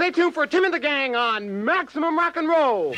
Stay tuned for Tim and the Gang on Maximum Rock and Roll.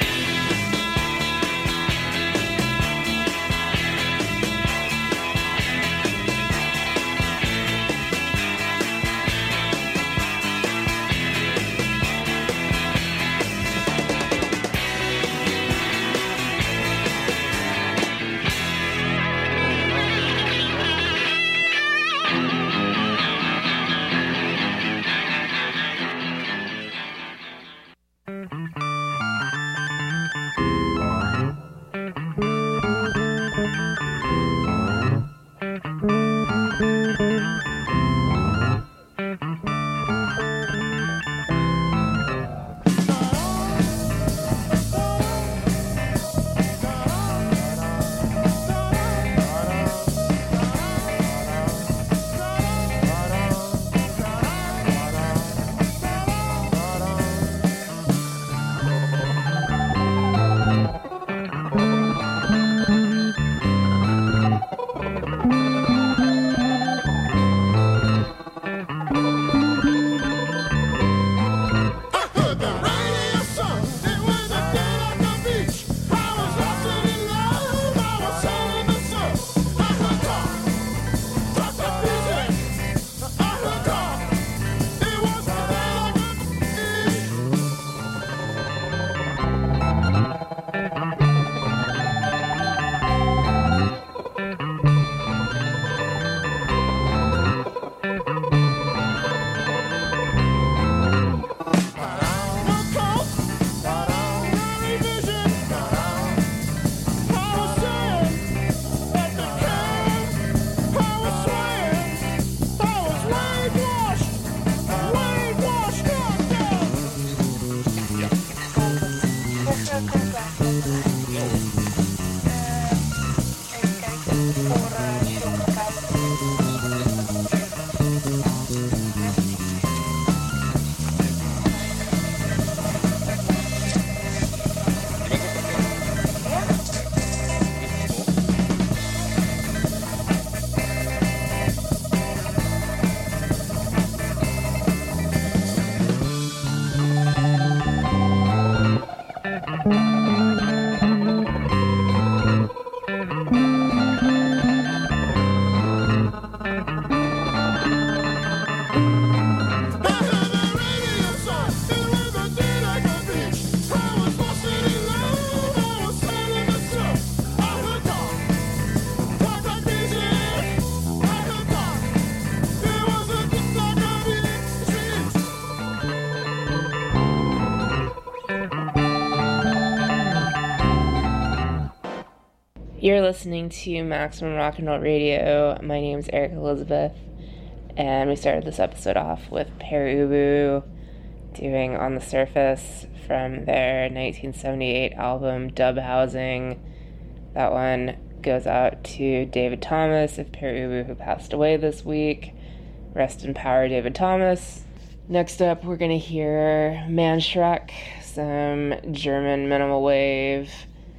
You're listening to Maximum Rock and Roll Radio. My name is Erica Elizabeth, and we started this episode off with Pere Ubu doing On the Surface from their 1978 album Dub Housing. That one goes out to David Thomas of Pere Ubu, who passed away this week. Rest in power, David Thomas. Next up, we're going to hear Manschreck, some German minimal wave.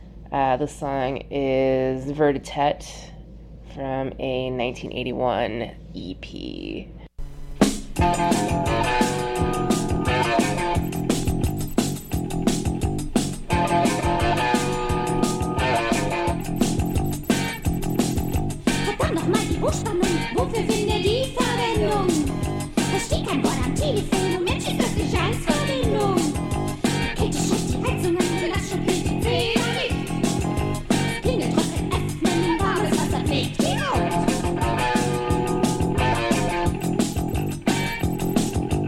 The song is Vertitet from a 1981 EP. Verdammt nochmal die Hochspannung, wofür findet die Verwendung? Versteht kein Wort am Telefon und Menschen für Sicherheitsverbindung. Kälte schickt die Heizung an, Belast schon killt die Zähne nicht. Klingelt trotzdem öffnen, warmes Wasser pflegt die Haut.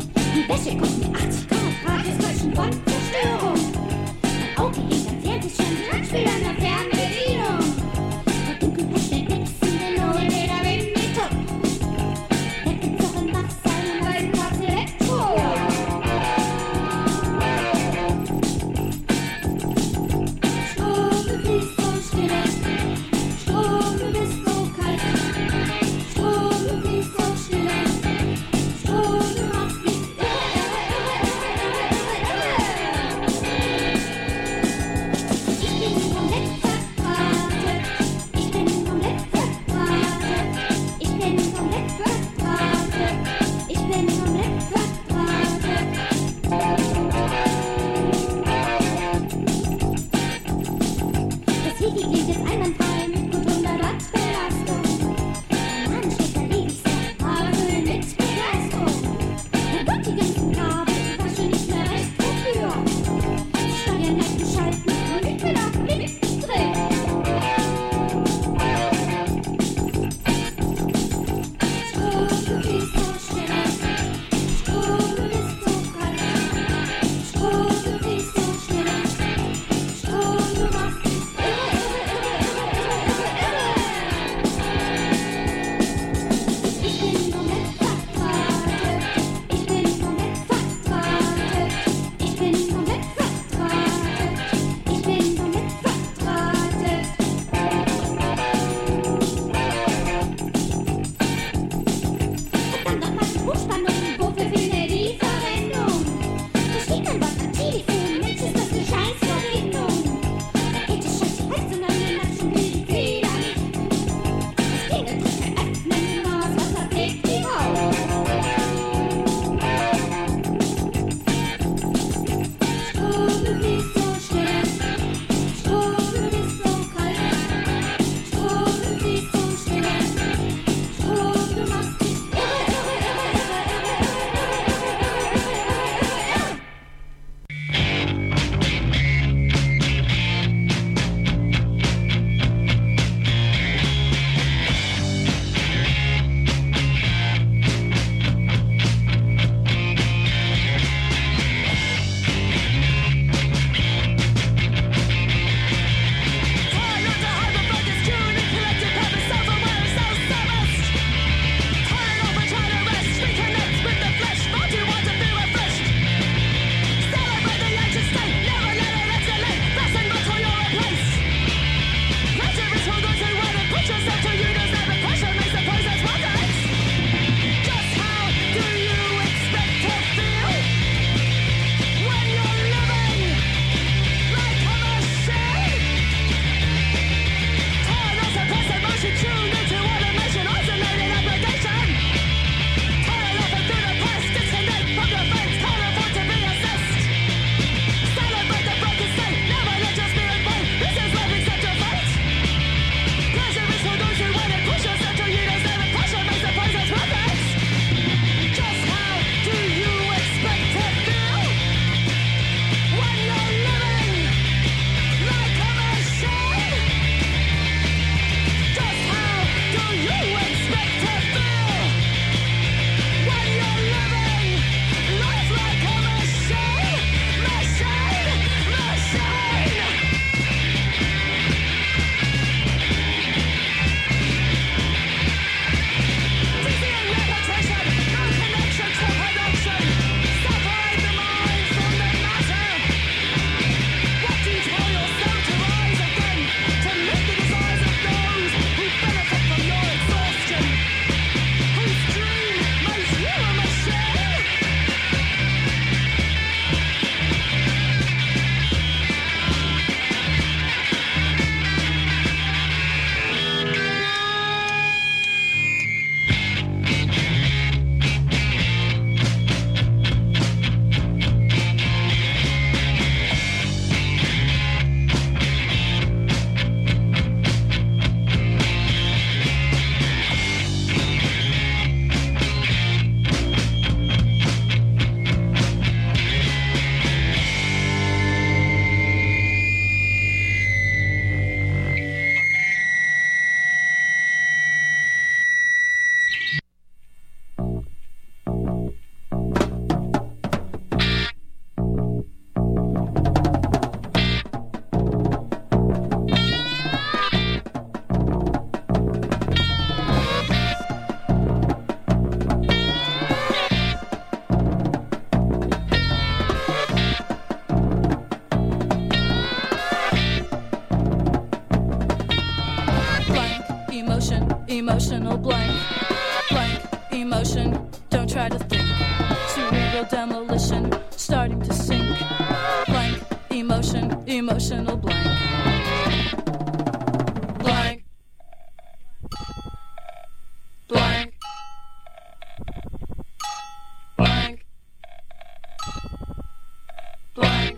emotional blank. Blank emotion, don't try to think. Cerebral demolition, starting to sink. Blank emotion, emotional blank. Blank. Blank. Blank. Blank.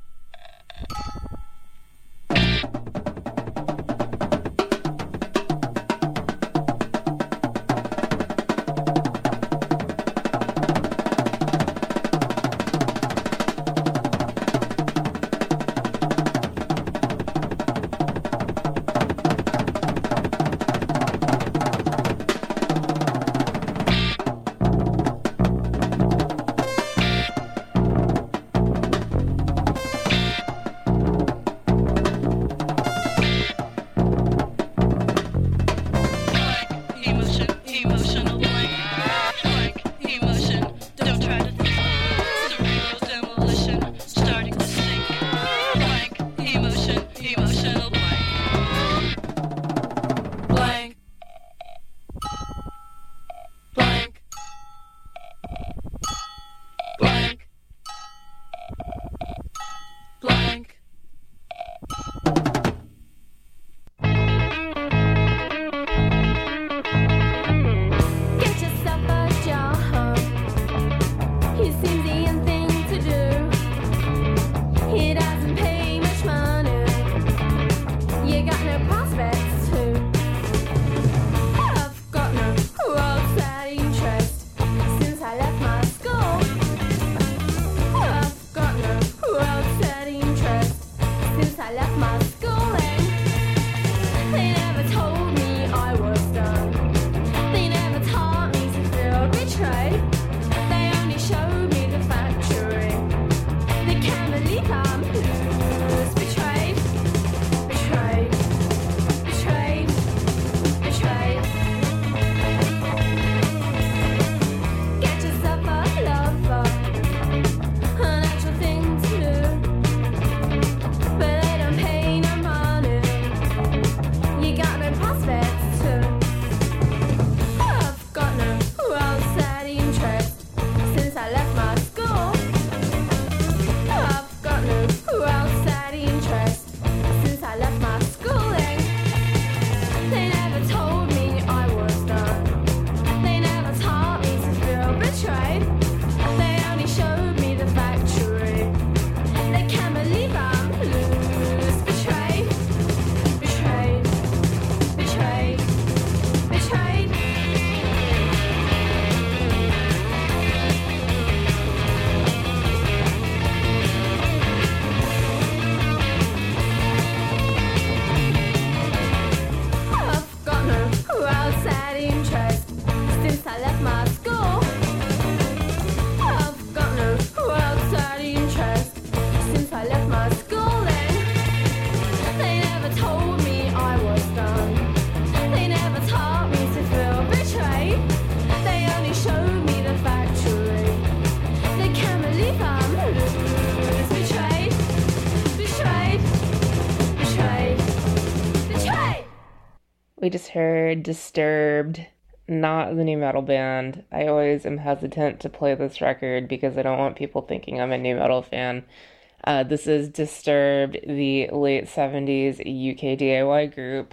We just heard Disturbed, not the new metal band. I always am hesitant to play this record because I don't want people thinking I'm a new metal fan. This is Disturbed, the late 70s UK DIY group.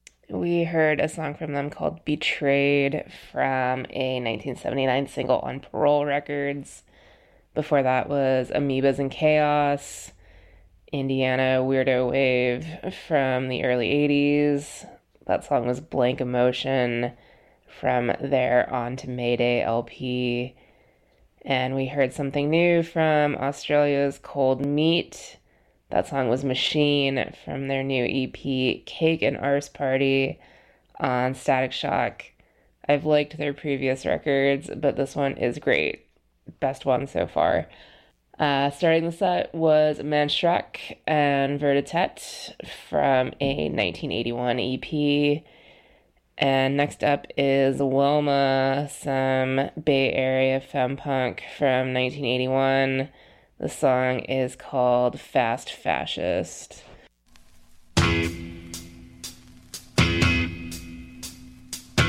We heard a song from them called Betrayed from a 1979 single on Parole Records. Before that was Amoebas in Chaos, Indiana Weirdo Wave from the early 80s. That song was Blank Emotion from their On to Mayday LP. And we heard something new from Australia's Cold Meat. That song was Machine from their new EP, Cake and Arse Party, on Static Shock. I've liked their previous records, but this one is great. Best one so far. Starting the set was Manstruck and Vertitet from a 1981 EP. And next up is Wilma, some Bay Area femme punk from 1981. The song is called Fast Fascist.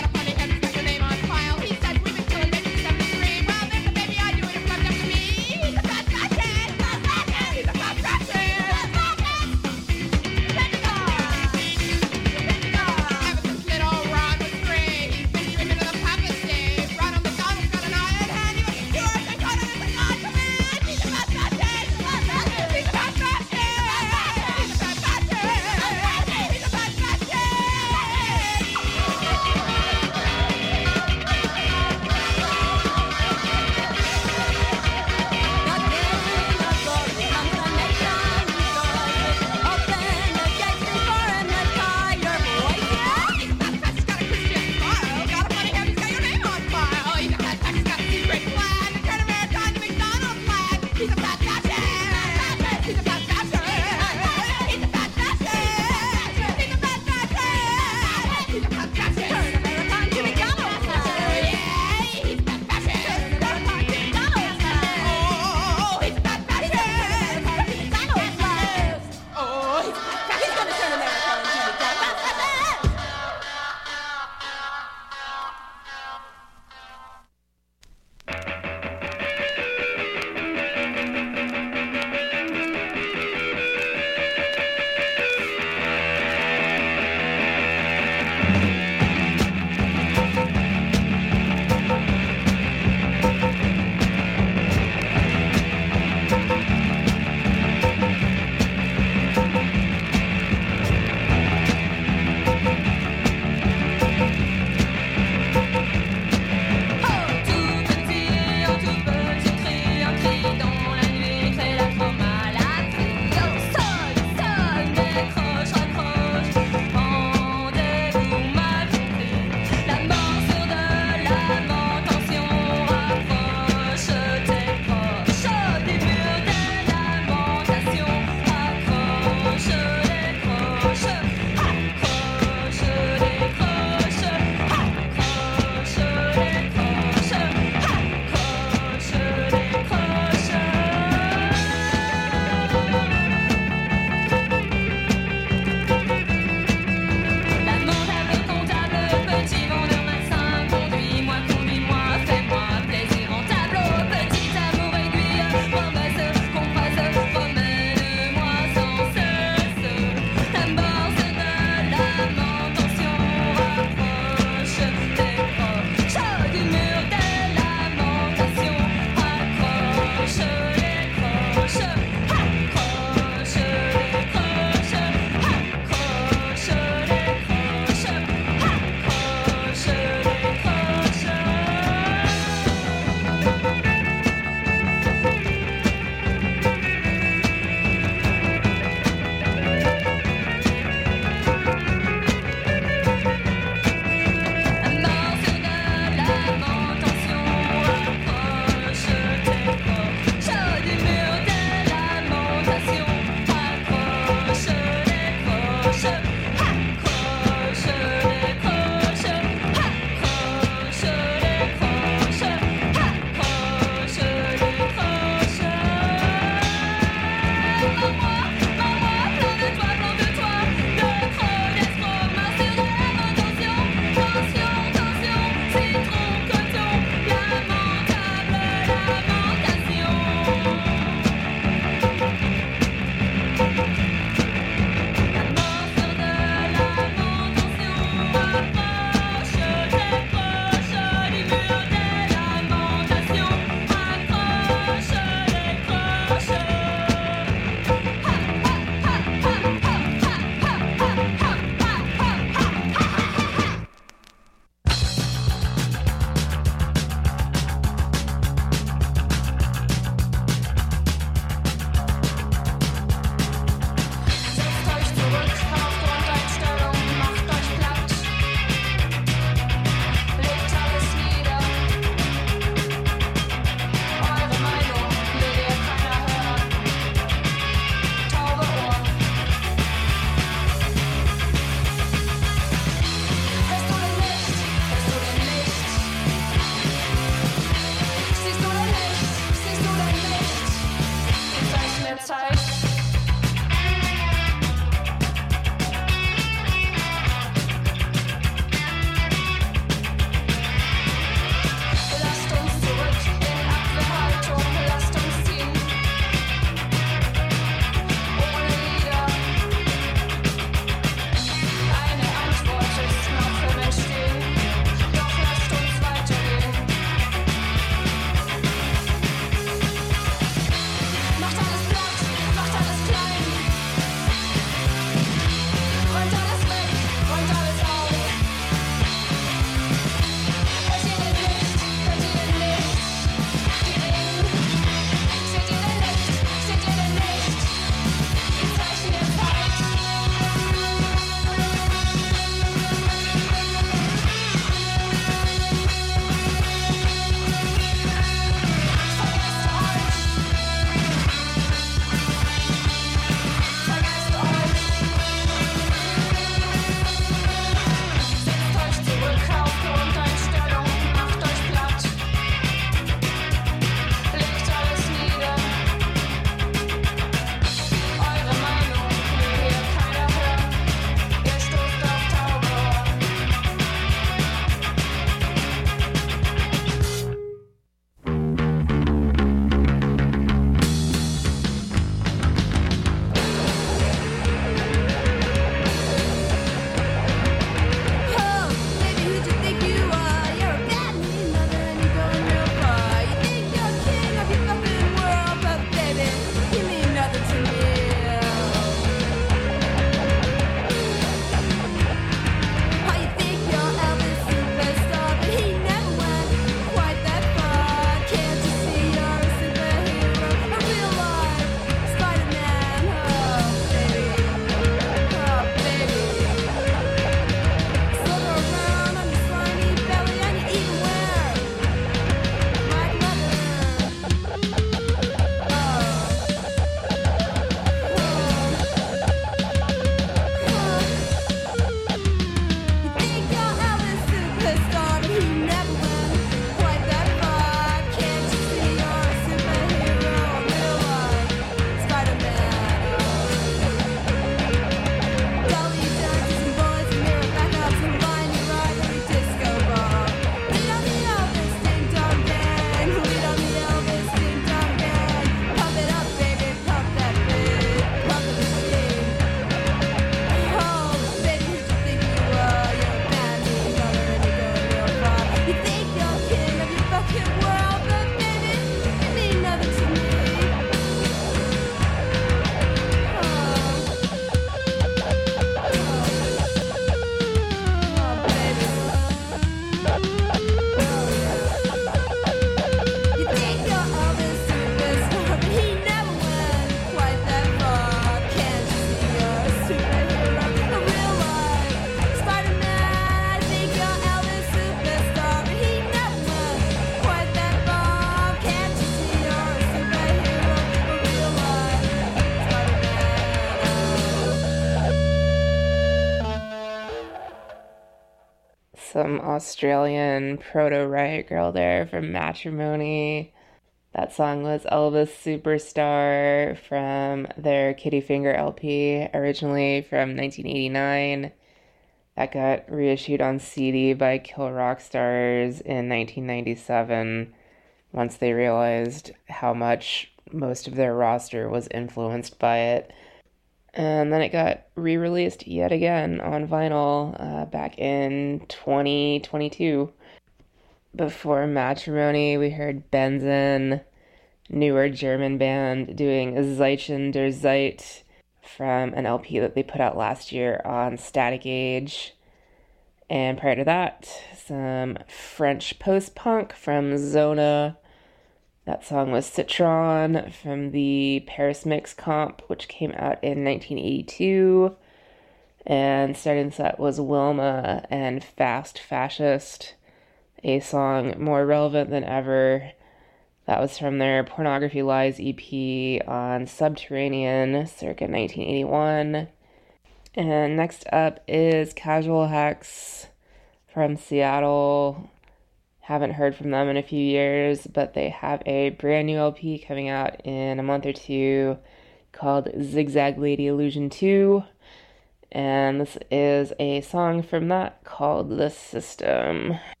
some Australian proto-Riot Grrrl there from Matrimony. That song was Elvis Superstar from their Kitty Finger LP, originally from 1989. That got reissued on CD by Kill Rock Stars in 1997, once they realized how much most of their roster was influenced by it. And then it got re-released yet again on vinyl back in 2022. Before Matrimony, we heard Benzen, newer German band, doing Zeichen der Zeit from an LP that they put out last year on Static Age. And prior to that, some French post-punk from Zona. That song was Citron from the Paris Mix comp, which came out in 1982. And starting the set was Wilma and Fast Fascist, a song more relevant than ever. That was from their Pornography Lies EP on Subterranean, circa 1981. And next up is Casual Hex from Seattle. Haven't heard from them in a few years, but they have a brand new LP coming out in a month or two called Zigzag Lady Illusion 2. And this is a song from that called The System.